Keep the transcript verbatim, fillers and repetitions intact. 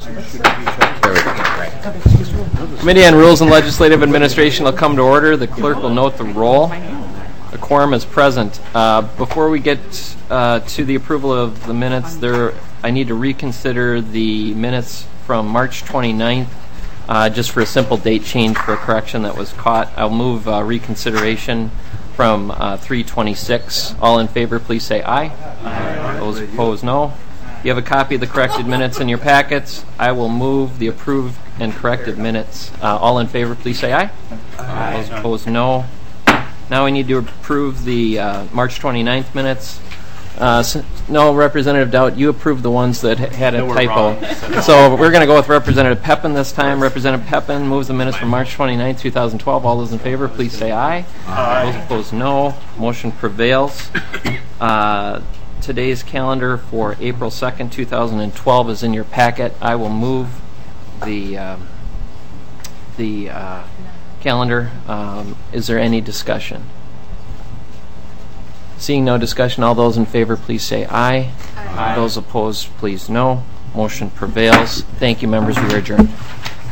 Committee on Rules and Legislative Administration will come to order. The clerk will note the roll. The quorum is present. Uh, before we get uh, to the approval of the minutes, there I need to reconsider the minutes from March twenty-ninth, uh, just for a simple date change for a correction that was caught. I'll move uh, reconsideration from uh, three twenty-six. All in favor, please say aye. Aye. Those opposed, no. You have a copy of the corrected minutes in your packets. I will move the approved and corrected minutes. Uh, all in favor, please say aye. Aye. Those opposed, no. Now we need to approve the uh, March twenty-ninth minutes. Uh, so, no, Representative Dowd, you approved the ones that ha- had a no, typo. So we're going to go with Representative Pepin this time. Representative Pepin moves the minutes from March twenty-ninth, twenty twelve. All those in favor, please say aye. Aye. Those opposed, no. Motion prevails. Uh, today's calendar for April second, twenty twelve is in your packet. I will move the um, the uh, calendar. Um, is there any discussion? Seeing no discussion, all those in favor, please say aye. Aye. Those opposed, please no. Motion prevails. Thank you, members. We are adjourned.